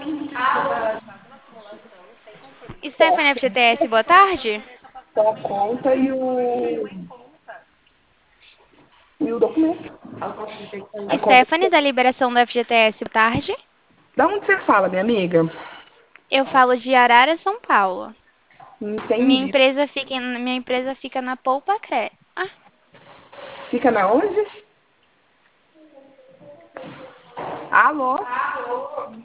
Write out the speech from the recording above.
Stephanie FGTS, boa tarde. Só a conta e o documento. A conta. Stephanie, da liberação do FGTS, boa tarde. Da onde você fala, minha amiga? Eu falo de Arara, São Paulo. Entendi. Minha empresa fica na Poupa Cre. Ah, Fica na onde? Alô?